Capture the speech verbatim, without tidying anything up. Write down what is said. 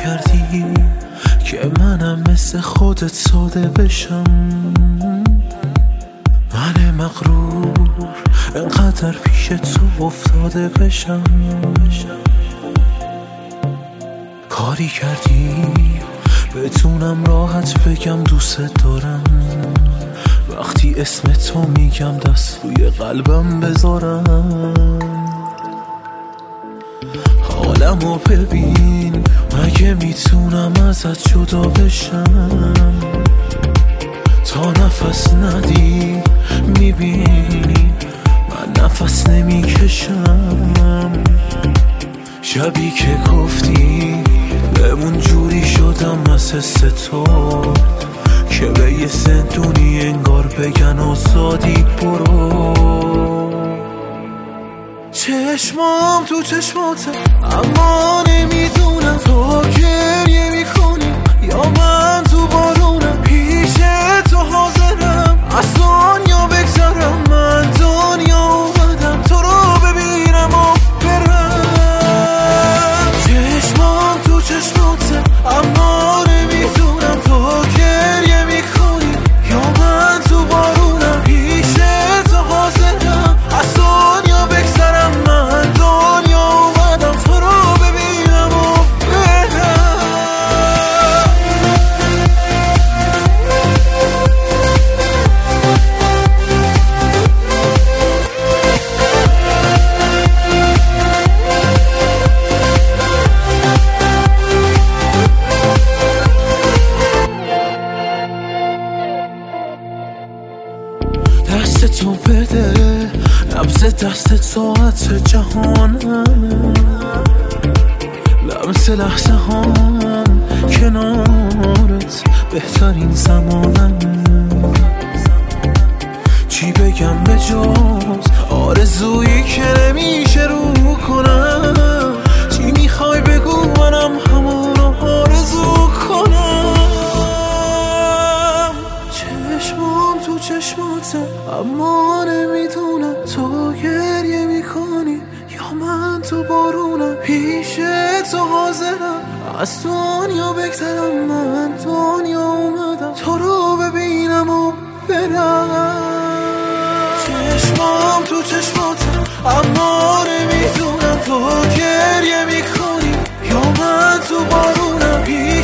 کردی که منم مثل خودت ساده بشم. من مغرور انقدر پیش تو افتاده بشم. کاری کردی بتونم راحت بگم دوست دارم. وقتی اسم تو میگم دست روی قلبم بذارم. حالمو ببین، مگه میتونم ازت جدا بشم؟ تا نفس ندی میبینی من نفس نمیکشم. شبی که گفتی بمون جوری شدم از حس تو که به یه زندونی انگار بگن آزادی برو. چشمام تو چشماته اما نمیدونم تو گریه میکنی یا من تو بارونم. پیش تو حاضرم از دنیا بگذرم. من دنیا اومدم تو رو ببینم و برم. چشمام تو چشماته اما نمیدونم تو گریه میکنی یا من تو بارونم. پیش تو حاضرم از دنیا بگذرم. من دنیا اومدم تو رو ببینم و برم. دست تو بده، نبض دست ساعت جهانم. لمس لحظه هم کنارت بهترین زمانم. چی بگم به جز آرزویی که نمیشه رو کنم. چی میخوای بگو منم همونو آرزو کنم. چشمام تو چشماته اما نمیدونم تو گریه میکنی یا من تو بارونم. پیش تو حاضرم از دنیا بگذرم. من دنیا اومدم تو رو ببینم و برم. چشمام تو چشماته اما نمیدونم تو گریه میکنی یا من تو بارونم.